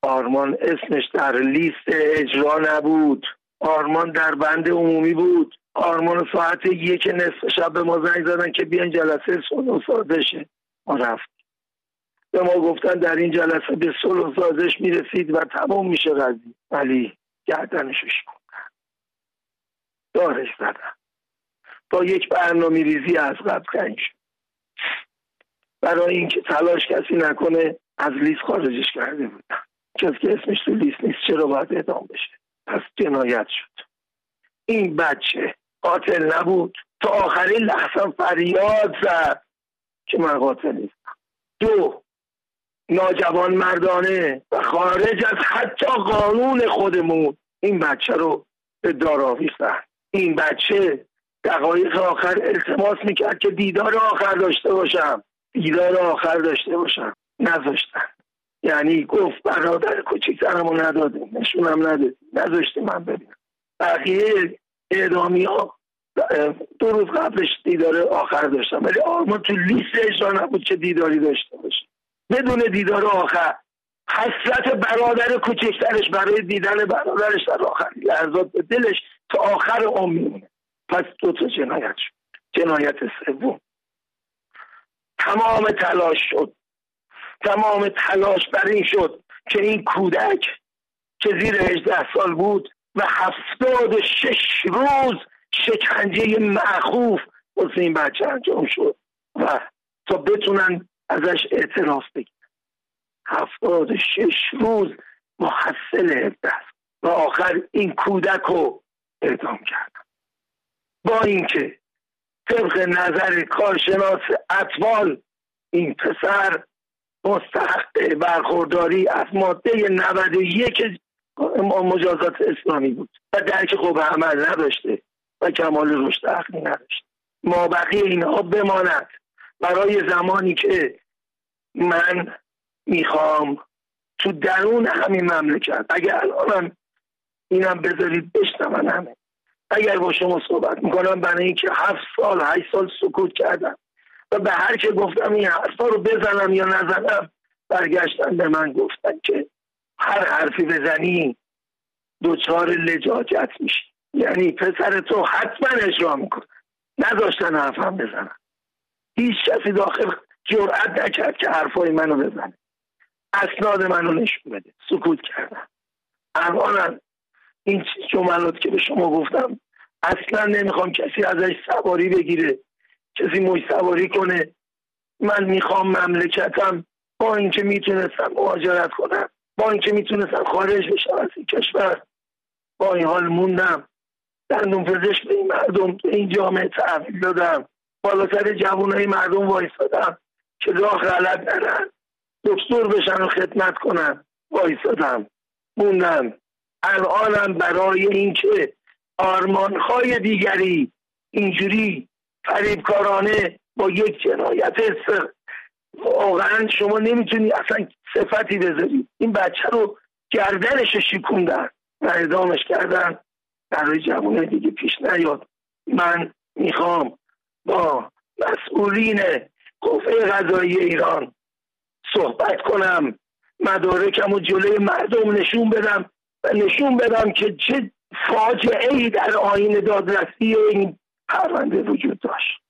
آرمان اسمش در لیست اجرا نبود، آرمان در بند عمومی بود. آرمان ساعت 1:00 شب به ما زنگ زدن که بیان جلسه صلح و سازشه. ما رفتیم، به ما گفتن در این جلسه به صلح و سازش میرسید و تمام میشه قضیه، ولی گردنشو شکوندن، دارش زدن، با یک برنامه ریزی از قبل تعیین شد. برای اینکه تلاش کسی نکنه از لیست خارجش کرده بودن. کسی که اسمش تو لیست نیست چرا باید اعدام بشه؟ پس جنایت شد. این بچه قاتل نبود، تا آخرین لحظه فریاد زد که من قاتل نیستم. 2 ناجوان مردانه و خارج از حتی قانون خودمون این بچه رو به دار آویختن. این بچه دقایق آخر التماس میکرد که دیدار آخر داشته باشم، نذاشتن. یعنی گفت برادر کوچیکترمو ندادیم، نشونم ندادیم، نذاشتیم من ببینم. بقیه اعدامی ها 2 روز قبلش دیدار آخر داشتن، ولی آرمان تو لیست اجرا نبود که دیداری داشته باشه. بدون دیدار آخر حسرت برادر کوچکترش برای دیدن برادرش در آخرین لحظات به دلش تا آخر عمر میمونه. پس 2 تا جنایت شد. جنایت سوم، تمام تلاش بر این شد که این کودک که زیر 18 سال بود و 76 روز شکنجه معکوف واسه این بچه انجام شد و تا بتونن ازش اعتراف بگیرن. 76 روز محصل 17 و آخر این کودک رو اعدام کردن. با اینکه طبق نظر کارشناس اطفال این پسر مستحق برخورداری از ماده 91 مجازات اسلامی بود و درک خوب عمل نداشته و کمال رشد عقلی نداشته. ما بقیه اینها بماند برای زمانی که من میخوام تو درون همین مملکت، اگر الانم اینم بذارید بشنون همه، اگر با شما صحبت میکنم برای اینکه 7 سال 8 سال سکوت کردم و به هر که گفتم این حرفا رو بزنم یا نزنم برگشتن به من گفتن که هر حرفی بزنی دوچار لجاجت میشی، یعنی پسر تو حتما اجرا میکنه. نذاشتن حرفم بزنم. هیچ کسی داخل جرئت نکرد که حرفای منو بزنه، اسناد منو نشون بده. سکوت کردم. الان این جملات که به شما گفتم اصلا نمیخوام کسی ازش سواری بگیره، کسی موج سواری کنه. من میخوام مملکتم با اینکه میتونستم مهاجرت کنم، با اینکه میتونستم خارج بشم از این کشور، با این حال موندم. دندون پزشک به این مردم، به این جامعه تحویل دادم، بالاتر جوانای مردم وایسادم که راه غلط نرن، دکتر بشن و خدمت کنن. وایسادم، موندم. الانم برای اینکه آرمان‌های دیگری اینجوری فریبکارانه با یک جنایت واقعا شما نمیتونی اصلا صفتی بذاری. این بچه رو گردنش شکوندن و اعدامش کردن. برای جوانای دیگه پیش نیاد. من میخوام با مسئولین قوه قضاییه ایران صحبت کنم، مدارکم و جلوی مردم نشون بدم و نشون بدم که چه فاجعه‌ای در آیین دادرسی این پرونده وجود داشت.